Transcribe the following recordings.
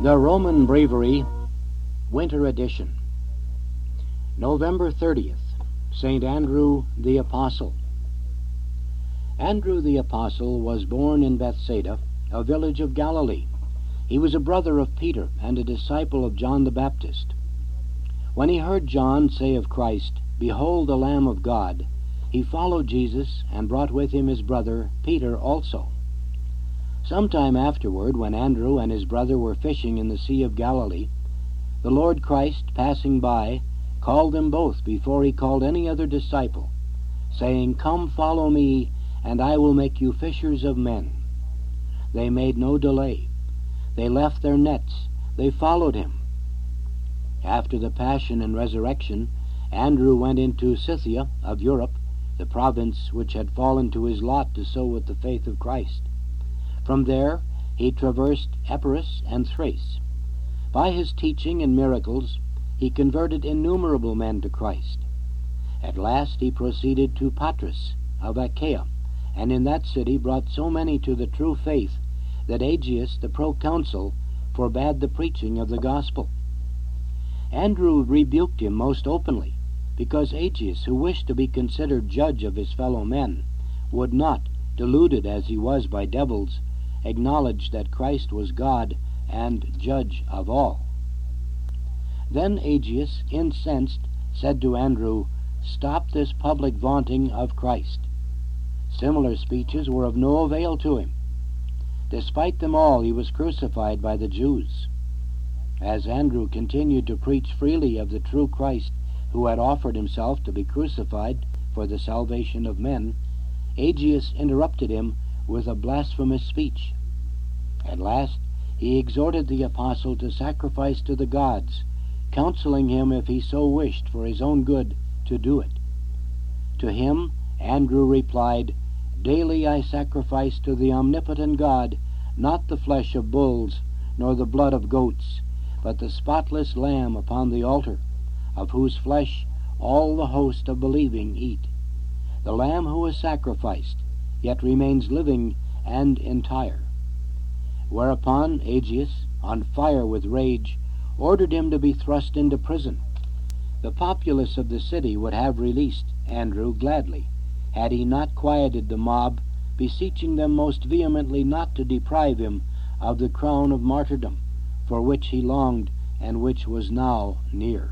The Roman Breviary, Winter Edition, November 30th, St. Andrew the Apostle. Andrew the Apostle was born in Bethsaida, a village of Galilee. He was a brother of Peter and a disciple of John the Baptist. When he heard John say of Christ, "Behold the Lamb of God," he followed Jesus and brought with him his brother Peter also. Some time afterward, when Andrew and his brother were fishing in the Sea of Galilee, the Lord Christ, passing by, called them both before he called any other disciple, saying, "Come, follow me, and I will make you fishers of men." They made no delay. They left their nets. They followed him. After the Passion and Resurrection, Andrew went into Scythia of Europe, the province which had fallen to his lot to sow with the faith of Christ. From there he traversed Epirus and Thrace. By his teaching and miracles he converted innumerable men to Christ. At last he proceeded to Patras of Achaia, and in that city brought so many to the true faith that Aegeus the proconsul forbade the preaching of the gospel. Andrew rebuked him most openly, because Aegeus, who wished to be considered judge of his fellow men, would not, deluded as he was by devils, acknowledge that Christ was God and judge of all. Then Aegeus, incensed, said to Andrew, "Stop this public vaunting of Christ." Similar speeches were of no avail to him. Despite them all, he was crucified by the Jews. As Andrew continued to preach freely of the true Christ, who had offered himself to be crucified for the salvation of men, Aegeus interrupted him with a blasphemous speech. At last he exhorted the apostle to sacrifice to the gods, counseling him, if he so wished for his own good, to do it. To him Andrew replied, "Daily I sacrifice to the omnipotent God not the flesh of bulls, nor the blood of goats, but the spotless lamb upon the altar, of whose flesh all the host of believing eat. The lamb who is sacrificed, yet remains living and entire." Whereupon Aegeus, on fire with rage, ordered him to be thrust into prison. The populace of the city would have released Andrew gladly, had he not quieted the mob, beseeching them most vehemently not to deprive him of the crown of martyrdom, for which he longed and which was now near.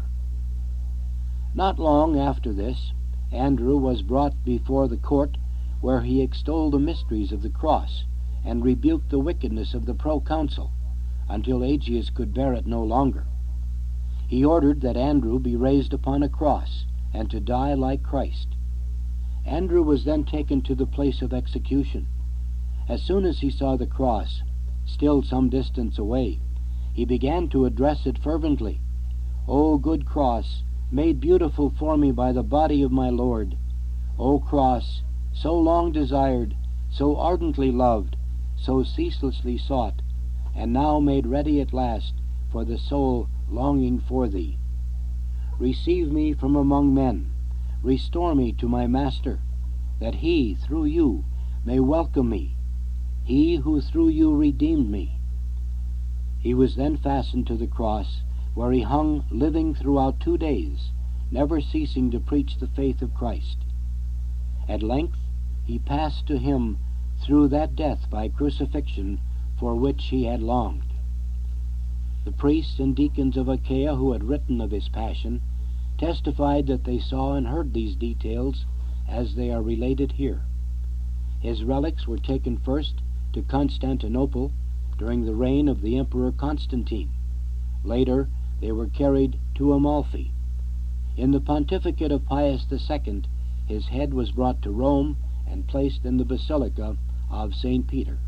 Not long after this, Andrew was brought before the court, where he extolled the mysteries of the cross, and rebuked the wickedness of the proconsul, until Aegeus could bear it no longer. He ordered that Andrew be raised upon a cross, and to die like Christ. Andrew was then taken to the place of execution. As soon as he saw the cross, still some distance away, he began to address it fervently. "O good cross, made beautiful for me by the body of my Lord! O cross, so long desired, so ardently loved, so ceaselessly sought, and now made ready at last for the soul longing for thee. Receive me from among men, restore me to my Master, that he, through you, may welcome me, he who through you redeemed me." He was then fastened to the cross, where he hung living throughout 2 days, never ceasing to preach the faith of Christ. At length he passed to him through that death by crucifixion for which he had longed. The priests and deacons of Achaia, who had written of his passion, testified that they saw and heard these details as they are related here. His relics were taken first to Constantinople during the reign of the Emperor Constantine. Later they were carried to Amalfi. In the pontificate of Pius II, his head was brought to Rome and placed in the Basilica of St. Peter.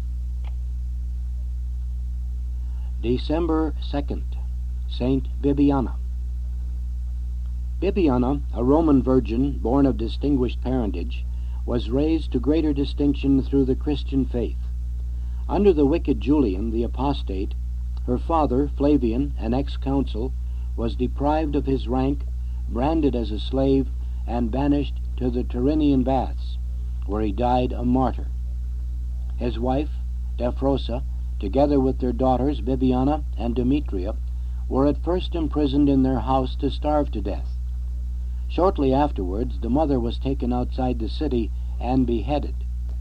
December 2nd, St. Bibiana. Bibiana, a Roman virgin born of distinguished parentage, was raised to greater distinction through the Christian faith. Under the wicked Julian, the apostate, her father, Flavian, an ex-consul, was deprived of his rank, branded as a slave, and banished to the Tyrrhenian baths, where he died a martyr. His wife, Daphrosa, together with their daughters Bibiana and Demetria, were at first imprisoned in their house to starve to death. Shortly afterwards, the mother was taken outside the city and beheaded.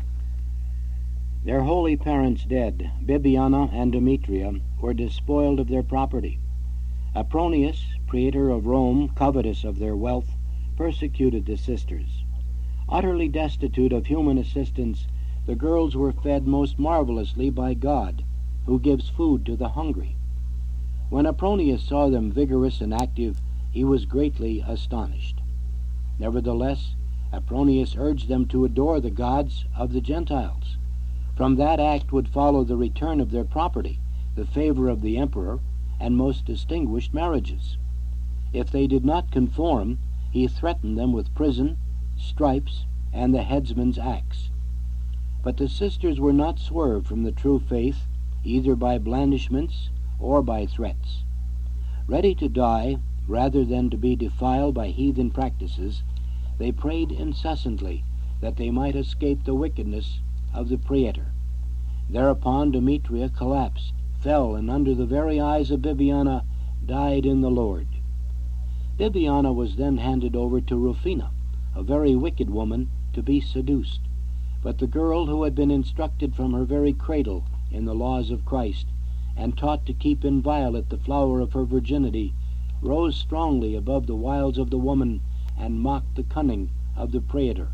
Their holy parents dead, Bibiana and Demetria were despoiled of their property. Apronius, praetor of Rome, covetous of their wealth, persecuted the sisters. Utterly destitute of human assistance, the girls were fed most marvelously by God, who gives food to the hungry. When Apronius saw them vigorous and active, he was greatly astonished. Nevertheless, Apronius urged them to adore the gods of the Gentiles. From that act would follow the return of their property, the favor of the emperor, and most distinguished marriages. If they did not conform, he threatened them with prison, stripes, and the headsman's axe. But the sisters were not swerved from the true faith, either by blandishments or by threats. Ready to die rather than to be defiled by heathen practices, they prayed incessantly that they might escape the wickedness of the praetor. Thereupon Demetria collapsed, fell, and under the very eyes of Bibiana died in the Lord. Bibiana was then handed over to Rufina, a very wicked woman, to be seduced. But the girl, who had been instructed from her very cradle in the laws of Christ, and taught to keep inviolate the flower of her virginity, rose strongly above the wiles of the woman and mocked the cunning of the praetor.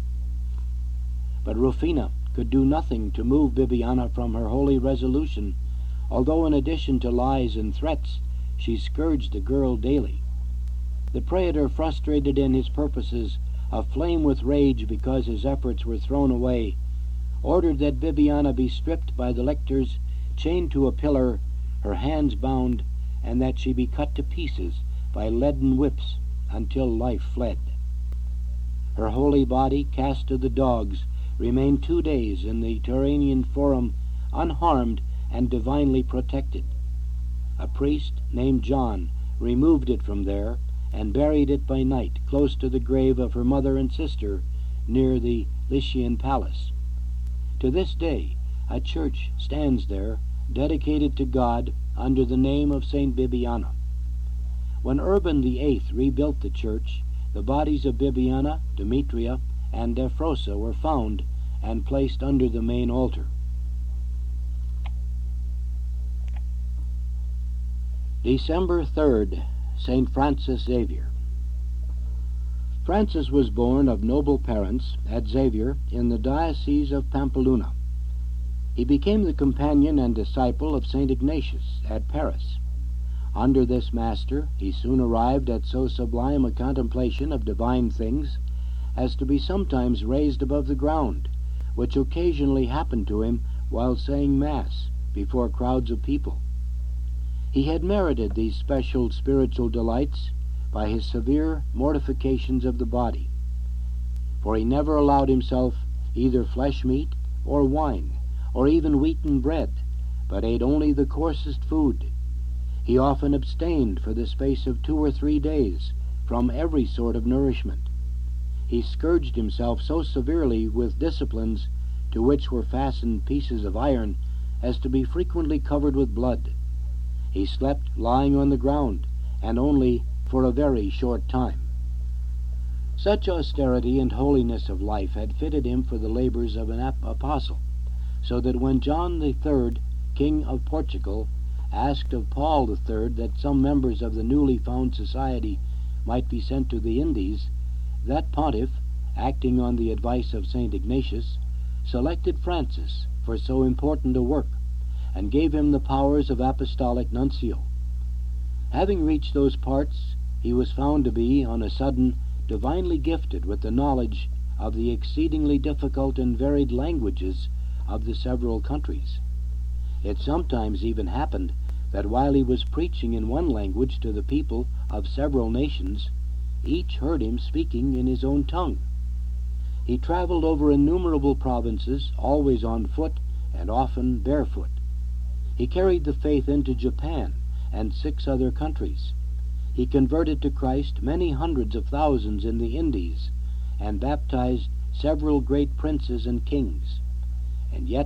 But Rufina could do nothing to move Bibiana from her holy resolution, although in addition to lies and threats, she scourged the girl daily. The praetor, frustrated in his purposes, aflame with rage because his efforts were thrown away, ordered that Bibiana be stripped by the lictors, chained to a pillar, her hands bound, and that she be cut to pieces by leaden whips until life fled. Her holy body, cast to the dogs, remained 2 days in the Turanian Forum, unharmed and divinely protected. A priest named John removed it from there and buried it by night close to the grave of her mother and sister near the Lycian Palace. To this day, a church stands there dedicated to God under the name of Saint Bibiana. When Urban VIII rebuilt the church, the bodies of Bibiana, Demetria, and Euphrosia were found and placed under the main altar. December 3rd, St. Francis Xavier. Francis was born of noble parents at Xavier in the Diocese of Pampeluna. He became the companion and disciple of St. Ignatius at Paris. Under this master he soon arrived at so sublime a contemplation of divine things as to be sometimes raised above the ground, which occasionally happened to him while saying Mass before crowds of people. He had merited these special spiritual delights by his severe mortifications of the body, for he never allowed himself either flesh meat or wine, or even wheaten bread, but ate only the coarsest food. He often abstained for the space of 2 or 3 days from every sort of nourishment. He scourged himself so severely with disciplines to which were fastened pieces of iron as to be frequently covered with blood. He slept lying on the ground, and only for a very short time. Such austerity and holiness of life had fitted him for the labors of an apostle, so that when John III, King of Portugal, asked of Paul III that some members of the newly found society might be sent to the Indies, that pontiff, acting on the advice of St. Ignatius, selected Francis for so important a work, and gave him the powers of apostolic nuncio. Having reached those parts, he was found to be, on a sudden, divinely gifted with the knowledge of the exceedingly difficult and varied languages of the several countries. It sometimes even happened that while he was preaching in one language to the people of several nations, each heard him speaking in his own tongue. He traveled over innumerable provinces, always on foot and often barefoot. He carried the faith into Japan and 6 other countries. He converted to Christ many hundreds of thousands in the Indies, and baptized several great princes and kings. And yet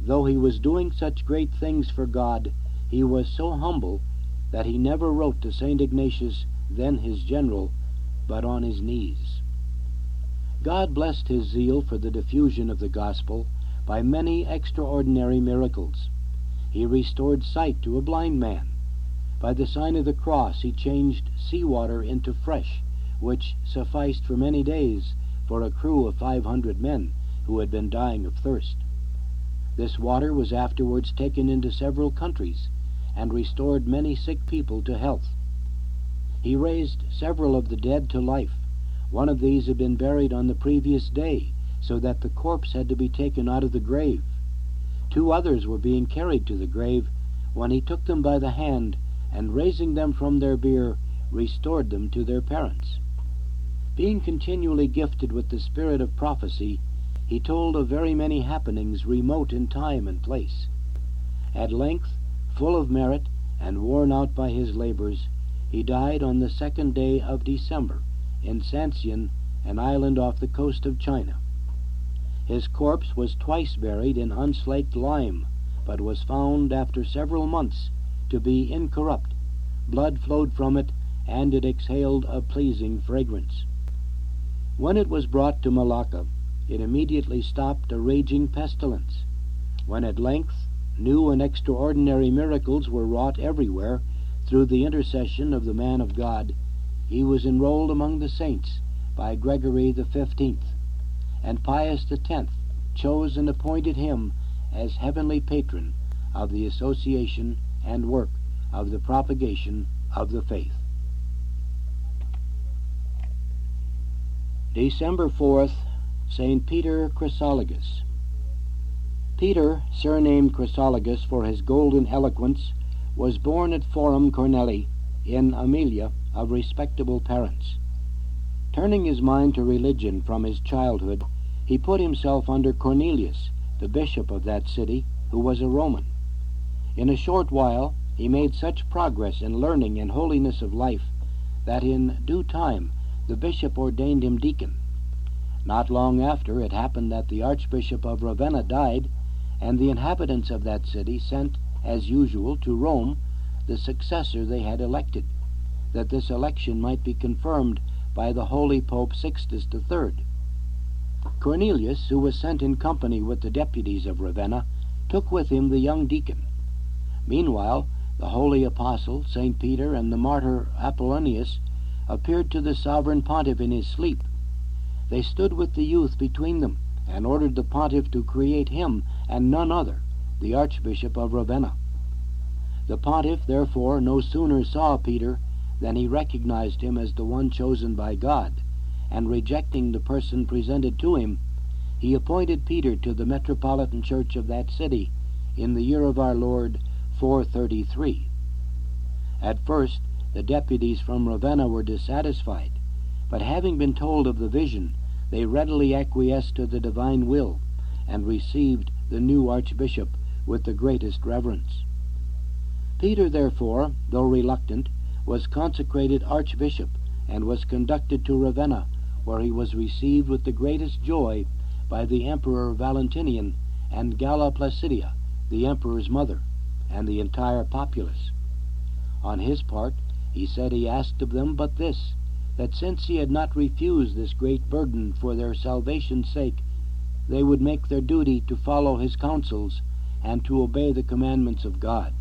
though he was doing such great things for God, he was so humble that he never wrote to St. Ignatius, then his general, but on his knees. God blessed his zeal for the diffusion of the gospel by many extraordinary miracles. He restored sight to a blind man. By the sign of the cross he changed seawater into fresh, which sufficed for many days for a crew of 500 men who had been dying of thirst. This water was afterwards taken into several countries and restored many sick people to health. He raised several of the dead to life. One of these had been buried on the previous day, so that the corpse had to be taken out of the grave. 2 others were being carried to the grave, when he took them by the hand, and raising them from their bier, restored them to their parents. Being continually gifted with the spirit of prophecy, he told of very many happenings remote in time and place. At length, full of merit and worn out by his labors, he died on the 2nd day of December in Sancian, an island off the coast of China. His corpse was twice buried in unslaked lime, but was found after several months to be incorrupt. Blood flowed from it, and it exhaled a pleasing fragrance. When it was brought to Malacca, it immediately stopped a raging pestilence. When at length new and extraordinary miracles were wrought everywhere through the intercession of the man of God, he was enrolled among the saints by Gregory the 15th, and Pius the 10th chose and appointed him as heavenly patron of the association and work of the propagation of the faith. December 4th, St. Peter Chrysologus. Peter, surnamed Chrysologus for his golden eloquence, was born at Forum Cornelii in Aemilia of respectable parents. Turning his mind to religion from his childhood, he put himself under Cornelius, the bishop of that city, who was a Roman. In a short while he made such progress in learning and holiness of life that in due time the bishop ordained him deacon. Not long after, it happened that the Archbishop of Ravenna died, and the inhabitants of that city sent, as usual, to Rome the successor they had elected, that this election might be confirmed by the holy Pope Sixtus III. Cornelius, who was sent in company with the deputies of Ravenna, took with him the young deacon. Meanwhile, the holy apostle, St. Peter, and the martyr Apollonius appeared to the sovereign pontiff in his sleep. They stood with the youth between them, and ordered the pontiff to create him, and none other, the Archbishop of Ravenna. The pontiff, therefore, no sooner saw Peter than he recognized him as the one chosen by God, and rejecting the person presented to him, he appointed Peter to the metropolitan church of that city in the year of our Lord 433. At first the deputies from Ravenna were dissatisfied, but having been told of the vision, they readily acquiesced to the divine will, and received the new archbishop with the greatest reverence. Peter, therefore, though reluctant, was consecrated archbishop, and was conducted to Ravenna, where he was received with the greatest joy by the Emperor Valentinian and Galla Placidia, the emperor's mother, and the entire populace. On his part, he said he asked of them but this, that since he had not refused this great burden for their salvation's sake, they would make their duty to follow his counsels and to obey the commandments of God.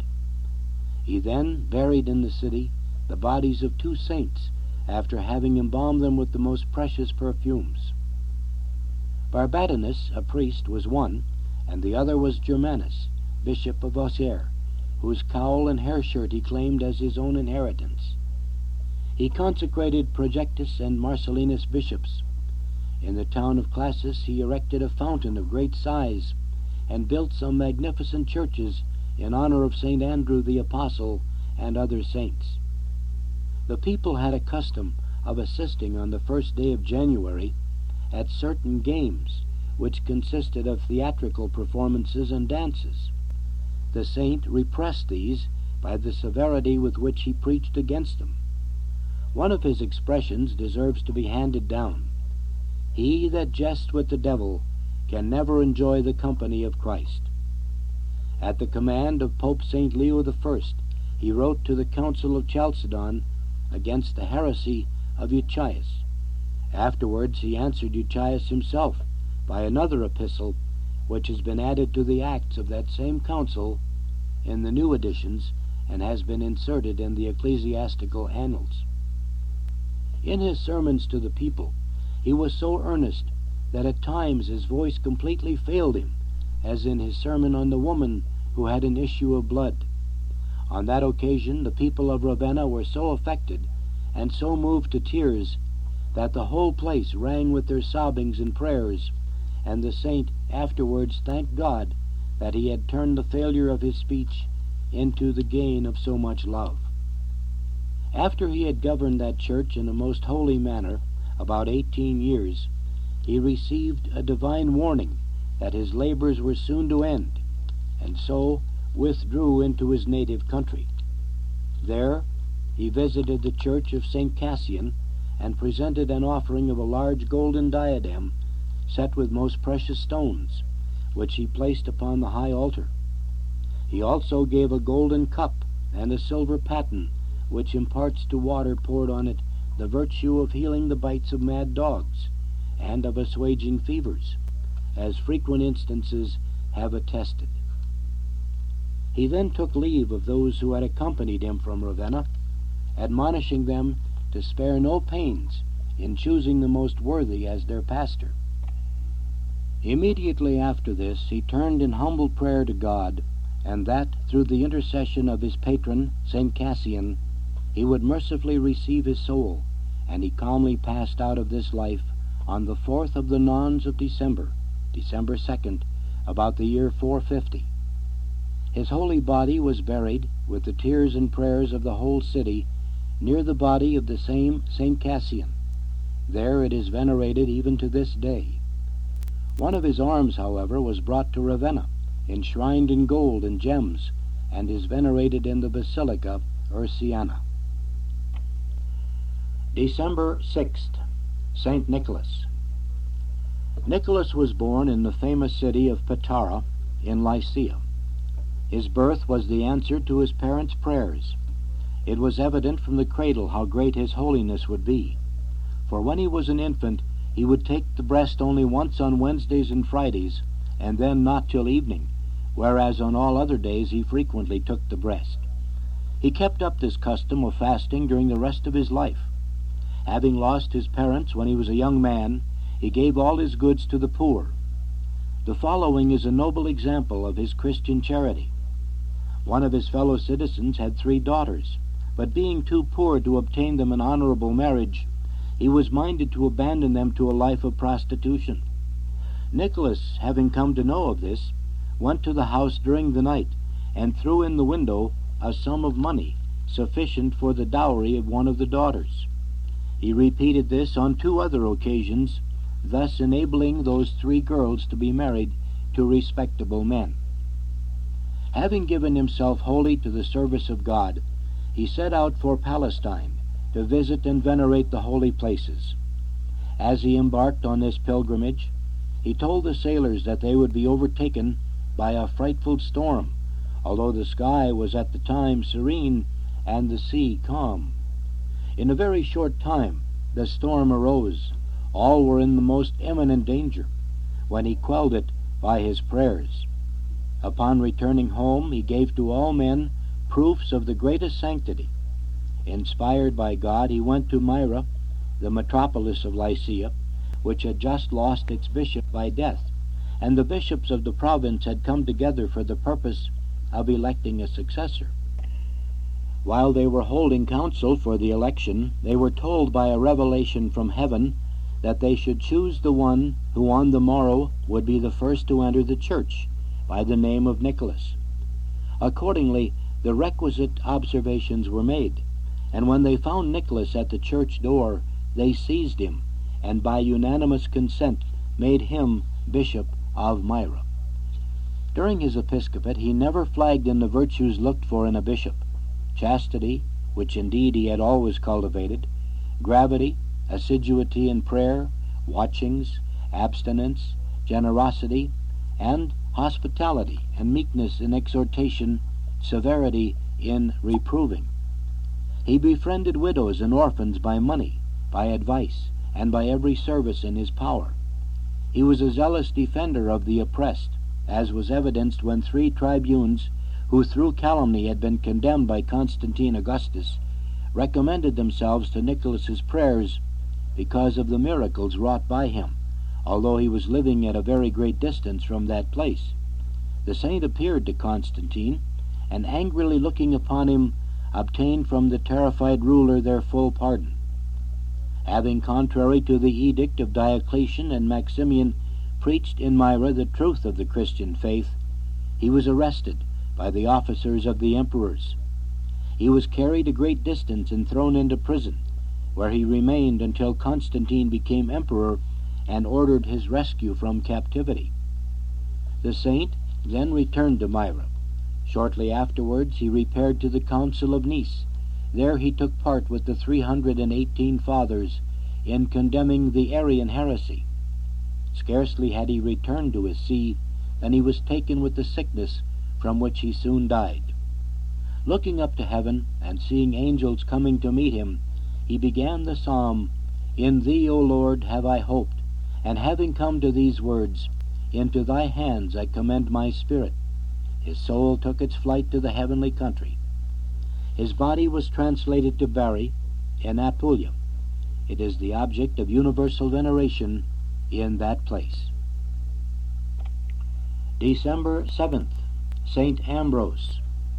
He then buried in the city the bodies of 2 saints, after having embalmed them with the most precious perfumes. Barbatinus, a priest, was one, and the other was Germanus, bishop of Auxerre, whose cowl and hair shirt he claimed as his own inheritance. He consecrated Projectus and Marcellinus bishops. In the town of Classis he erected a fountain of great size, and built some magnificent churches in honor of St. Andrew the Apostle and other saints. The people had a custom of assisting on the first day of January at certain games, which consisted of theatrical performances and dances. The saint repressed these by the severity with which he preached against them. One of his expressions deserves to be handed down. He that jests with the devil can never enjoy the company of Christ. At the command of Pope St. Leo I, he wrote to the Council of Chalcedon against the heresy of Eutychius. Afterwards he answered Eutychius himself by another epistle, which has been added to the Acts of that same council in the new editions and has been inserted in the ecclesiastical annals. In his sermons to the people, he was so earnest that at times his voice completely failed him, as in his sermon on the woman who had an issue of blood. On that occasion the people of Ravenna were so affected and so moved to tears that the whole place rang with their sobbings and prayers, and the saint afterwards thanked God that he had turned the failure of his speech into the gain of so much love. After he had governed that church in a most holy manner about 18 years, he received a divine warning that his labors were soon to end, and so withdrew into his native country. There he visited the church of St. Cassian and presented an offering of a large golden diadem set with most precious stones, which he placed upon the high altar. He also gave a golden cup and a silver paten, which imparts to water poured on it the virtue of healing the bites of mad dogs and of assuaging fevers, as frequent instances have attested. He then took leave of those who had accompanied him from Ravenna, admonishing them to spare no pains in choosing the most worthy as their pastor. Immediately after this he turned in humble prayer to God, and that through the intercession of his patron, St. Cassian, he would mercifully receive his soul, and he calmly passed out of this life on the 4th of the Nones of December 2nd, about the year 450. His holy body was buried, with the tears and prayers of the whole city, near the body of the same St. Cassian. There it is venerated even to this day. One of his arms, however, was brought to Ravenna, enshrined in gold and gems, and is venerated in the Basilica Ursiana. December 6th, St. Nicholas. Nicholas was born in the famous city of Patara in Lycia. His birth was the answer to his parents' prayers. It was evident from the cradle how great his holiness would be, for when he was an infant he would take the breast only once on Wednesdays and Fridays, and then not till evening, whereas on all other days he frequently took the breast. He kept up this custom of fasting during the rest of his life. Having lost his parents when he was a young man, he gave all his goods to the poor. The following is a noble example of his Christian charity. One of his fellow citizens had 3 daughters, but being too poor to obtain them an honorable marriage, he was minded to abandon them to a life of prostitution. Nicholas, having come to know of this, went to the house during the night and threw in the window a sum of money sufficient for the dowry of one of the daughters. He repeated this on 2 other occasions, thus enabling those 3 girls to be married to respectable men. Having given himself wholly to the service of God, he set out for Palestine to visit and venerate the holy places. As he embarked on this pilgrimage, he told the sailors that they would be overtaken by a frightful storm, although the sky was at the time serene and the sea calm. In a very short time the storm arose. All were in the most imminent danger, when he quelled it by his prayers. Upon returning home, he gave to all men proofs of the greatest sanctity. Inspired by God, he went to Myra, the metropolis of Lycia, which had just lost its bishop by death, and the bishops of the province had come together for the purpose of electing a successor. While they were holding council for the election, they were told by a revelation from heaven that they should choose the one who on the morrow would be the first to enter the church, by the name of Nicholas. Accordingly, the requisite observations were made, and when they found Nicholas at the church door, they seized him, and by unanimous consent made him bishop of Myra. During his episcopate he never flagged in the virtues looked for in a bishop: chastity, which indeed he had always cultivated; gravity, assiduity in prayer, watchings, abstinence, generosity, and hospitality and meekness in exhortation, severity in reproving. He befriended widows and orphans by money, by advice, and by every service in his power. He was a zealous defender of the oppressed, as was evidenced when 3 tribunes, who through calumny had been condemned by Constantine Augustus, recommended themselves to Nicholas's prayers because of the miracles wrought by him, although he was living at a very great distance from that place. The saint appeared to Constantine, and angrily looking upon him, obtained from the terrified ruler their full pardon. Having, contrary to the edict of Diocletian and Maximian, preached in Myra the truth of the Christian faith, he was arrested by the officers of the emperors. He was carried a great distance and thrown into prison, where he remained until Constantine became emperor and ordered his rescue from captivity. The saint then returned to Myra. Shortly afterwards he repaired to the Council of Nice. There he took part with the 318 fathers in condemning the Arian heresy. Scarcely had he returned to his see than he was taken with the sickness, from which he soon died. Looking up to heaven and seeing angels coming to meet him, he began the psalm, "In thee, O Lord, have I hoped," and having come to these words, "Into thy hands I commend my spirit," his soul took its flight to the heavenly country. His body was translated to Bari in Apulia. It is the object of universal veneration in that place. December 7th, St. Ambrose.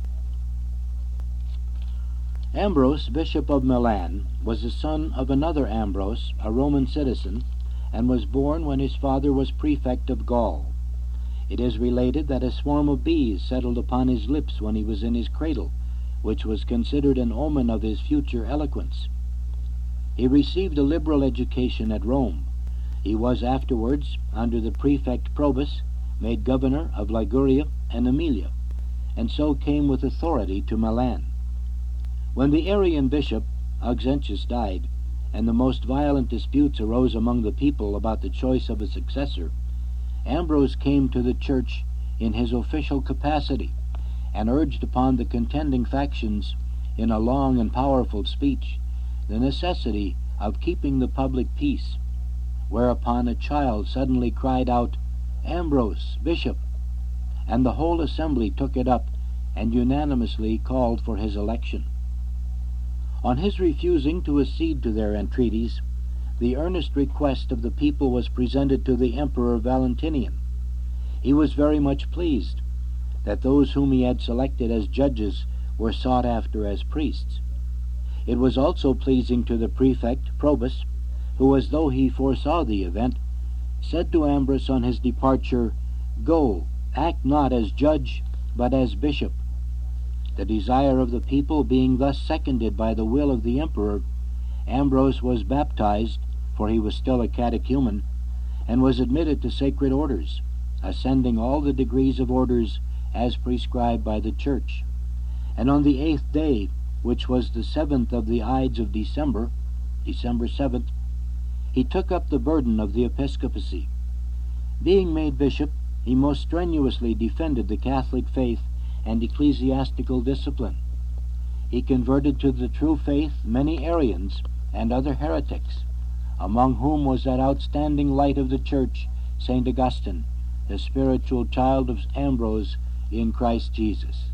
Ambrose, Bishop of Milan, was the son of another Ambrose, a Roman citizen, and was born when his father was prefect of Gaul. It is related that a swarm of bees settled upon his lips when he was in his cradle, which was considered an omen of his future eloquence. He received a liberal education at Rome. He was afterwards, under the prefect Probus, made governor of Liguria and Aemilia, and so came with authority to Milan. When the Arian bishop, Auxentius, died, and the most violent disputes arose among the people about the choice of a successor, Ambrose came to the church in his official capacity, and urged upon the contending factions, in a long and powerful speech, the necessity of keeping the public peace, whereupon a child suddenly cried out, "Ambrose, Bishop!" and the whole assembly took it up and unanimously called for his election. On his refusing to accede to their entreaties, the earnest request of the people was presented to the Emperor Valentinian. He was very much pleased that those whom he had selected as judges were sought after as priests. It was also pleasing to the prefect Probus, who, as though he foresaw the event, said to Ambrose on his departure, "Go, act not as judge, but as bishop." The desire of the people being thus seconded by the will of the emperor, Ambrose was baptized, for he was still a catechumen, and was admitted to sacred orders, ascending all the degrees of orders as prescribed by the Church. And on the 8th day, which was the 7th of the Ides of December, December 7th, he took up the burden of the episcopacy. Being made bishop, he most strenuously defended the Catholic faith and ecclesiastical discipline. He converted to the true faith many Arians and other heretics, among whom was that outstanding light of the Church, St. Augustine, the spiritual child of Ambrose in Christ Jesus.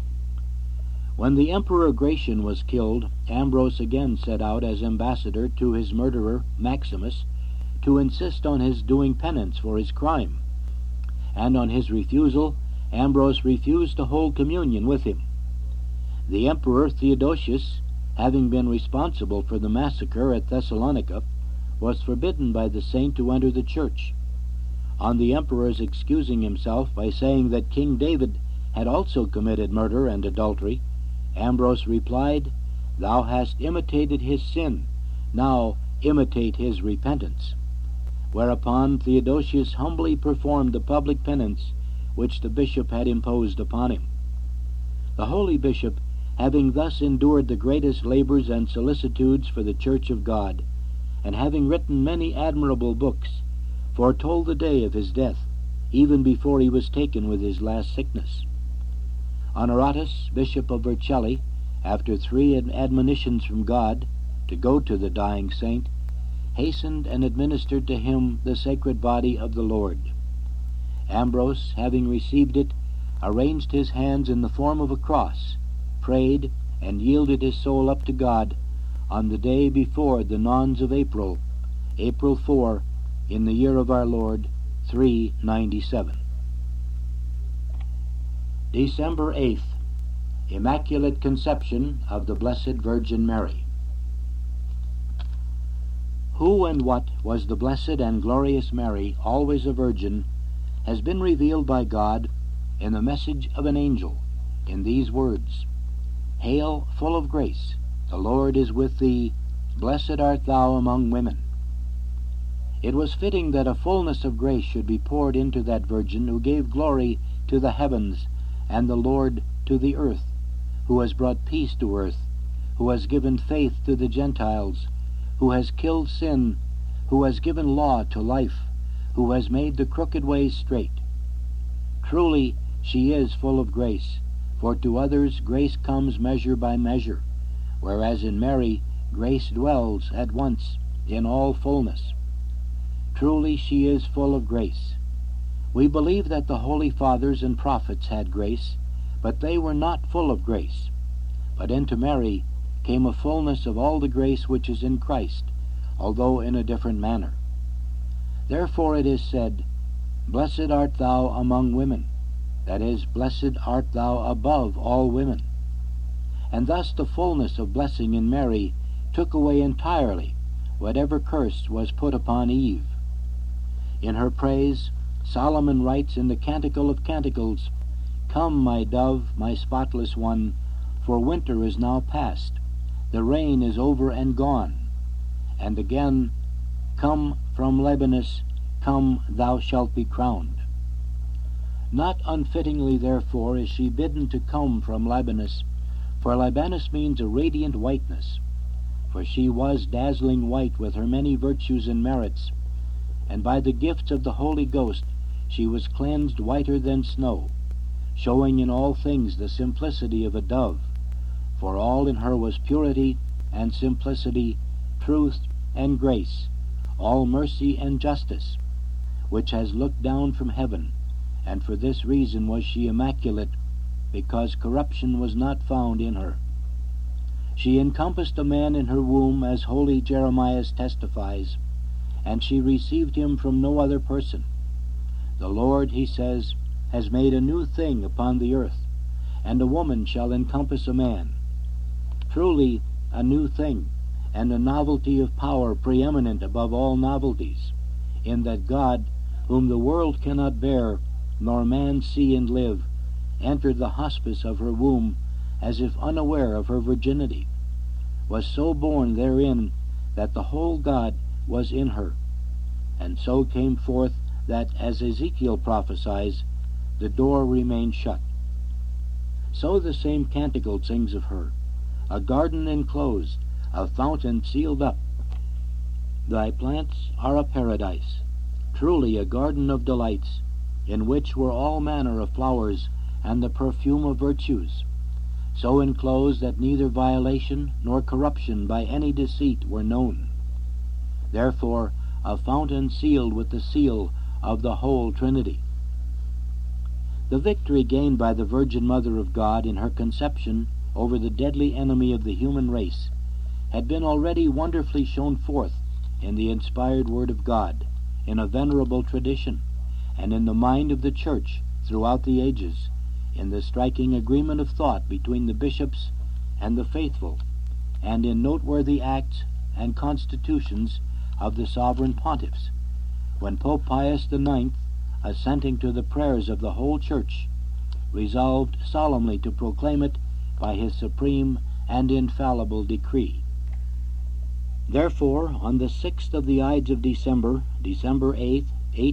When the Emperor Gratian was killed, Ambrose again set out as ambassador to his murderer Maximus to insist on his doing penance for his crime, and on his refusal, Ambrose refused to hold communion with him. The Emperor Theodosius, having been responsible for the massacre at Thessalonica, was forbidden by the saint to enter the church. On the emperor's excusing himself by saying that King David had also committed murder and adultery, Ambrose replied, "Thou hast imitated his sin, now imitate his repentance." Whereupon Theodosius humbly performed the public penance which the bishop had imposed upon him. The holy bishop, having thus endured the greatest labors and solicitudes for the Church of God, and having written many admirable books, foretold the day of his death, even before he was taken with his last sickness. Honoratus, Bishop of Vercelli, after 3 admonitions from God to go to the dying saint, hastened and administered to him the sacred body of the Lord. Ambrose, having received it, arranged his hands in the form of a cross, prayed, and yielded his soul up to God on the day before the Nones of April, April 4, in the year of our Lord, 397. December 8th, Immaculate Conception of the Blessed Virgin Mary. Who and what was the blessed and glorious Mary, always a virgin, has been revealed by God in the message of an angel, in these words: Hail, full of grace, the Lord is with thee, blessed art thou among women. It was fitting that a fullness of grace should be poured into that Virgin who gave glory to the heavens and the Lord to the earth, who has brought peace to earth, who has given faith to the Gentiles, who has killed sin, who has given law to life, who has made the crooked ways straight. Truly, she is full of grace, for to others grace comes measure by measure, whereas in Mary grace dwells at once in all fullness. Truly, she is full of grace. We believe that the holy fathers and prophets had grace, but they were not full of grace. But into Mary came a fullness of all the grace which is in Christ, although in a different manner. Therefore it is said, Blessed art thou among women, that is, blessed art thou above all women. And thus the fullness of blessing in Mary took away entirely whatever curse was put upon Eve. In her praise, Solomon writes in the Canticle of Canticles, Come, my dove, my spotless one, for winter is now past, the rain is over and gone. And again, Come from Lebanus, come, thou shalt be crowned. Not unfittingly, therefore, is she bidden to come from Libanus, for Libanus means a radiant whiteness, for she was dazzling white with her many virtues and merits, and by the gifts of the Holy Ghost she was cleansed whiter than snow, showing in all things the simplicity of a dove, for all in her was purity and simplicity, truth and grace, all mercy and justice, which has looked down from heaven, and for this reason was she immaculate, because corruption was not found in her. She encompassed a man in her womb, as holy Jeremiah testifies, and she received him from no other person. The Lord, he says, has made a new thing upon the earth, and a woman shall encompass a man. Truly a new thing, and a novelty of power preeminent above all novelties, in that God, whom the world cannot bear, nor man see and live, entered the hospice of her womb as if unaware of her virginity, was so born therein that the whole God was in her, and so came forth that, as Ezekiel prophesies, the door remained shut. So the same canticle sings of her, a garden enclosed, a fountain sealed up. Thy plants are a paradise, truly a garden of delights, in which were all manner of flowers and the perfume of virtues, so enclosed that neither violation nor corruption by any deceit were known. Therefore a fountain sealed with the seal of the whole Trinity. The victory gained by the Virgin Mother of God in her conception over the deadly enemy of the human race had been already wonderfully shown forth in the inspired Word of God, in a venerable tradition, and in the mind of the Church throughout the ages, in the striking agreement of thought between the bishops and the faithful, and in noteworthy acts and constitutions of the sovereign pontiffs, when Pope Pius IX, assenting to the prayers of the whole Church, resolved solemnly to proclaim it by his supreme and infallible decree. Therefore, on the 6th of the Ides of December, December 8th,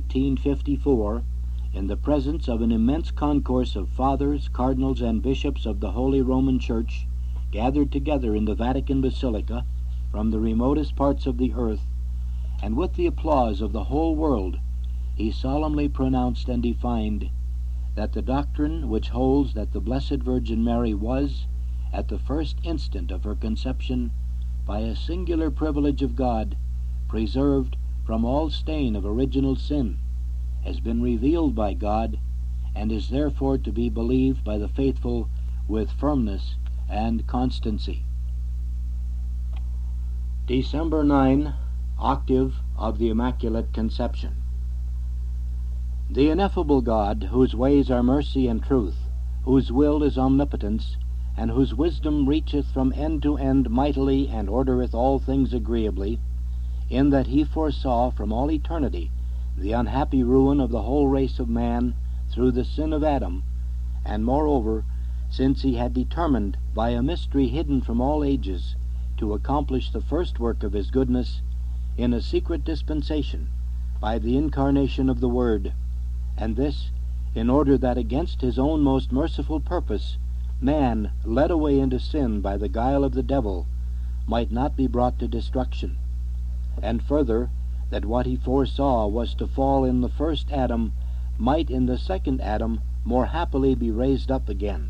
1854, in the presence of an immense concourse of fathers, cardinals, and bishops of the Holy Roman Church, gathered together in the Vatican Basilica from the remotest parts of the earth, and with the applause of the whole world, he solemnly pronounced and defined that the doctrine which holds that the Blessed Virgin Mary was, at the first instant of her conception, by a singular privilege of God, preserved from all stain of original sin, has been revealed by God, and is therefore to be believed by the faithful with firmness and constancy. December 9, Octave of the Immaculate Conception. The ineffable God, whose ways are mercy and truth, whose will is omnipotence, and whose wisdom reacheth from end to end mightily, and ordereth all things agreeably, in that he foresaw from all eternity the unhappy ruin of the whole race of man through the sin of Adam, and moreover, since he had determined by a mystery hidden from all ages to accomplish the first work of his goodness in a secret dispensation by the incarnation of the Word, and this in order that against his own most merciful purpose man, led away into sin by the guile of the devil, might not be brought to destruction, and further, that what he foresaw was to fall in the first Adam might in the second Adam more happily be raised up again.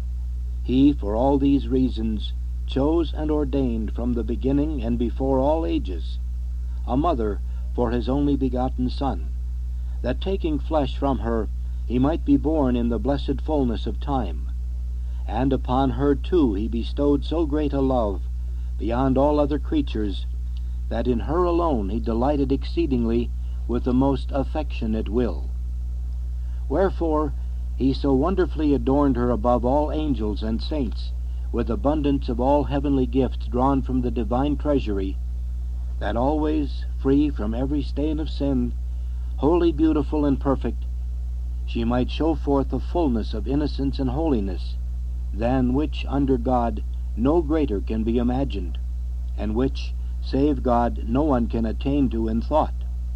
He, for all these reasons, chose and ordained from the beginning and before all ages a mother for his only begotten Son, that taking flesh from her he might be born in the blessed fullness of time. And upon her too he bestowed so great a love beyond all other creatures, that in her alone he delighted exceedingly with the most affectionate will. Wherefore he so wonderfully adorned her above all angels and saints with abundance of all heavenly gifts drawn from the divine treasury, that always, free from every stain of sin, wholly beautiful and perfect, she might show forth a fullness of innocence and holiness, than which under God no greater can be imagined, and which, save God, no one can attain to in thought.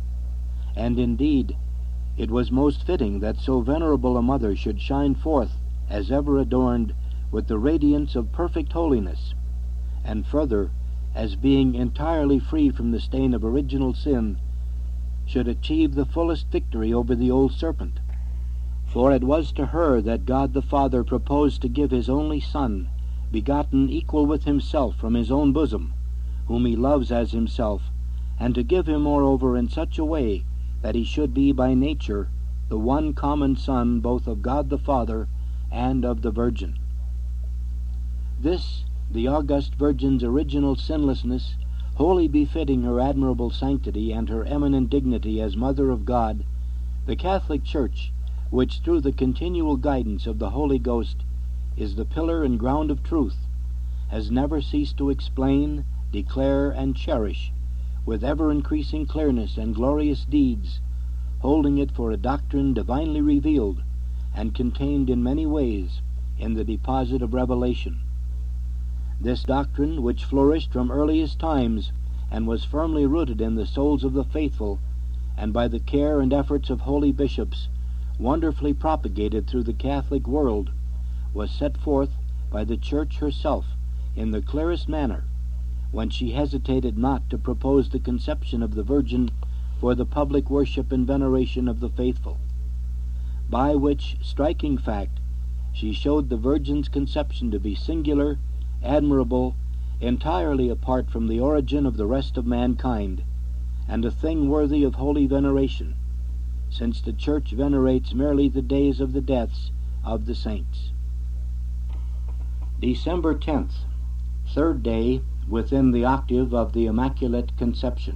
And indeed, it was most fitting that so venerable a mother should shine forth as ever adorned with the radiance of perfect holiness, and further, as being entirely free from the stain of original sin, should achieve the fullest victory over the old serpent. For it was to her that God the Father proposed to give his only Son, begotten equal with himself from his own bosom, whom he loves as himself, and to give him moreover in such a way that he should be by nature the one common Son both of God the Father and of the Virgin. This, the august Virgin's original sinlessness, wholly befitting her admirable sanctity and her eminent dignity as Mother of God, the Catholic Church, which through the continual guidance of the Holy Ghost is the pillar and ground of truth, has never ceased to explain, declare, and cherish, with ever-increasing clearness and glorious deeds, holding it for a doctrine divinely revealed and contained in many ways in the deposit of revelation. This doctrine, which flourished from earliest times and was firmly rooted in the souls of the faithful, and by the care and efforts of holy bishops wonderfully propagated through the Catholic world, was set forth by the Church herself in the clearest manner, when she hesitated not to propose the conception of the Virgin for the public worship and veneration of the faithful, by which striking fact she showed the Virgin's conception to be singular, admirable, entirely apart from the origin of the rest of mankind, and a thing worthy of holy veneration, since the Church venerates merely the days of the deaths of the saints. December 10th, third day within the octave of the Immaculate Conception.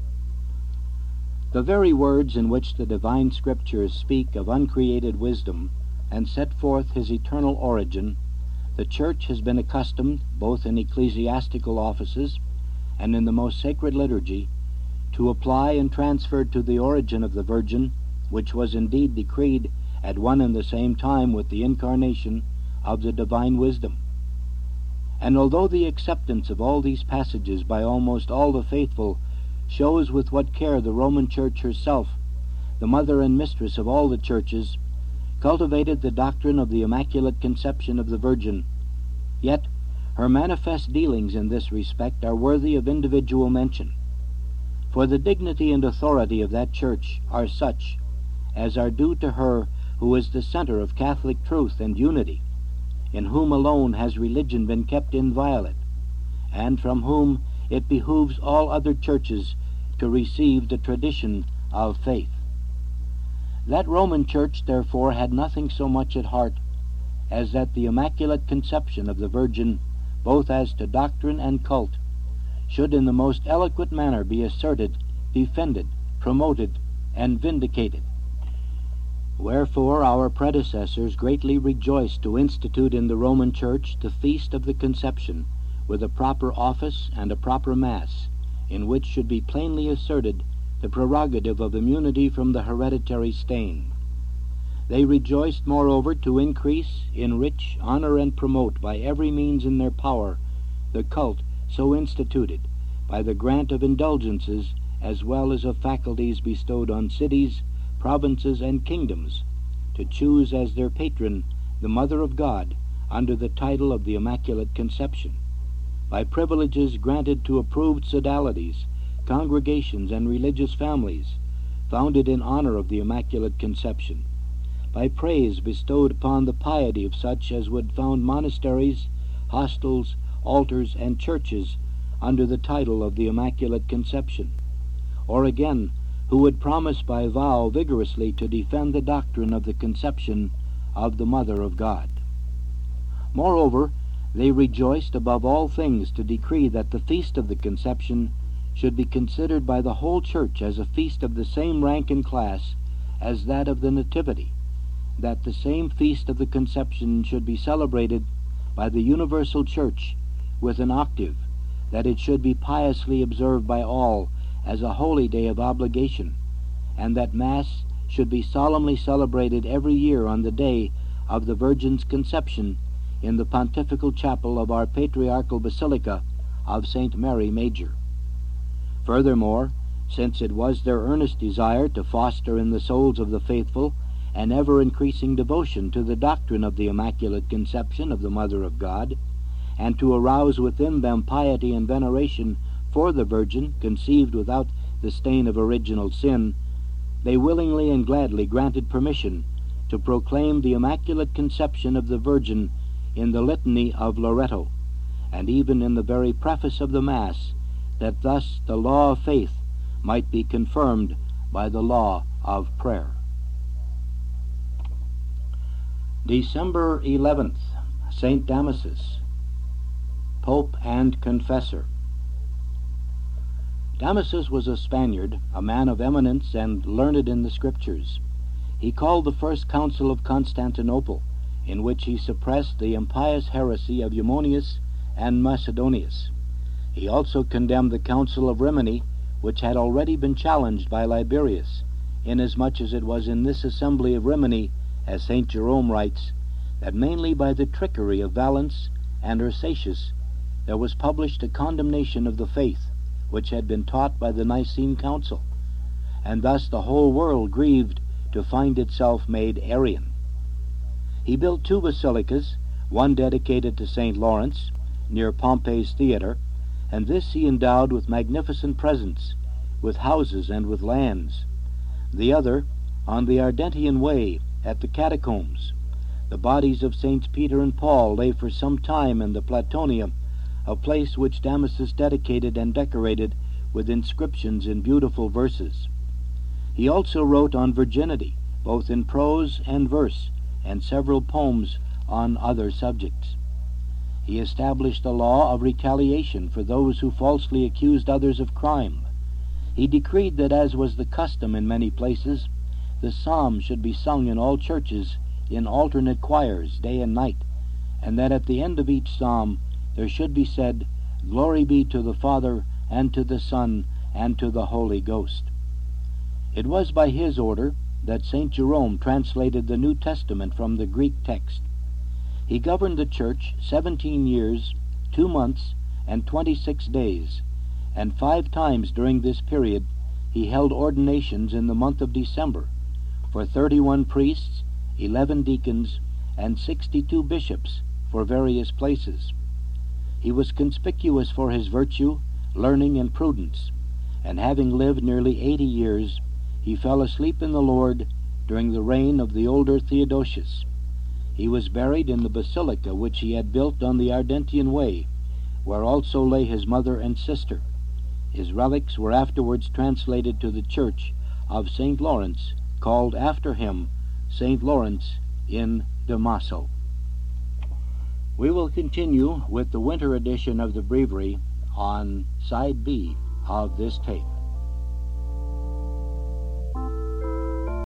The very words in which the divine Scriptures speak of uncreated wisdom and set forth his eternal origin, the Church has been accustomed, both in ecclesiastical offices and in the most sacred liturgy, to apply and transfer to the origin of the Virgin, which was indeed decreed at one and the same time with the incarnation of the divine wisdom. And although the acceptance of all these passages by almost all the faithful shows with what care the Roman Church herself, the mother and mistress of all the churches, cultivated the doctrine of the Immaculate Conception of the Virgin, yet her manifest dealings in this respect are worthy of individual mention. For the dignity and authority of that Church are such as are due to her who is the center of Catholic truth and unity, in whom alone has religion been kept inviolate, and from whom it behooves all other churches to receive the tradition of faith. That Roman Church, therefore, had nothing so much at heart as that the Immaculate Conception of the Virgin, both as to doctrine and cult, should in the most eloquent manner be asserted, defended, promoted, and vindicated. Wherefore our predecessors greatly rejoiced to institute in the Roman Church the Feast of the Conception, with a proper office and a proper Mass, in which should be plainly asserted the prerogative of immunity from the hereditary stain. They rejoiced, moreover, to increase, enrich, honor, and promote by every means in their power the cult so instituted, by the grant of indulgences as well as of faculties bestowed on cities, provinces, and kingdoms, to choose as their patron the Mother of God under the title of the Immaculate Conception, by privileges granted to approved sodalities, congregations, and religious families founded in honor of the Immaculate Conception, by praise bestowed upon the piety of such as would found monasteries, hostels, altars, and churches under the title of the Immaculate Conception, or again, who would promise by vow vigorously to defend the doctrine of the conception of the Mother of God. Moreover, they rejoiced above all things to decree that the Feast of the Conception should be considered by the whole Church as a feast of the same rank and class as that of the Nativity, that the same Feast of the Conception should be celebrated by the universal Church with an octave, that it should be piously observed by all as a holy day of obligation, and that Mass should be solemnly celebrated every year on the day of the Virgin's conception in the pontifical chapel of our patriarchal basilica of St. Mary Major. Furthermore, since it was their earnest desire to foster in the souls of the faithful an ever-increasing devotion to the doctrine of the Immaculate Conception of the Mother of God, and to arouse within them piety and veneration for the Virgin conceived without the stain of original sin, they willingly and gladly granted permission to proclaim the Immaculate Conception of the Virgin in the Litany of Loreto, and even in the very preface of the Mass, that thus the law of faith might be confirmed by the law of prayer. December 11th, St. Damasus, Pope and Confessor. Damasus was a Spaniard, a man of eminence and learned in the Scriptures. He called the first council of Constantinople, in which he suppressed the impious heresy of Eutychius and Macedonius. He also condemned the Council of Rimini, which had already been challenged by Liberius, inasmuch as it was in this assembly of Rimini, as St. Jerome writes, that mainly by the trickery of Valens and Ursatius there was published a condemnation of the faith which had been taught by the Nicene Council, and thus the whole world grieved to find itself made Arian. He built two basilicas, one dedicated to St. Lawrence, near Pompey's Theatre, and this he endowed with magnificent presents, with houses and with lands. The other, on the Ardentian Way, at the Catacombs. The bodies of Saints Peter and Paul lay for some time in the Platonia, a place which Damasus dedicated and decorated with inscriptions in beautiful verses. He also wrote on virginity, both in prose and verse, and several poems on other subjects. He established a law of retaliation for those who falsely accused others of crime. He decreed that, as was the custom in many places, the psalm should be sung in all churches in alternate choirs, day and night, and that at the end of each psalm there should be said, "Glory be to the Father, and to the Son, and to the Holy Ghost." It was by his order that St. Jerome translated the New Testament from the Greek text. He governed the Church 17 years, 2 months, and 26 days, and 5 times during this period he held ordinations in the month of December for 31 priests, 11 deacons, and 62 bishops for various places. He was conspicuous for his virtue, learning, and prudence, and having lived nearly 80 years, he fell asleep in the Lord during the reign of the older Theodosius. He was buried in the basilica which he had built on the Ardentian Way, where also lay his mother and sister. His relics were afterwards translated to the church of St. Lawrence, called after him St. Lawrence in Damaso. We will continue with the winter edition of the Breviary on side B of this tape.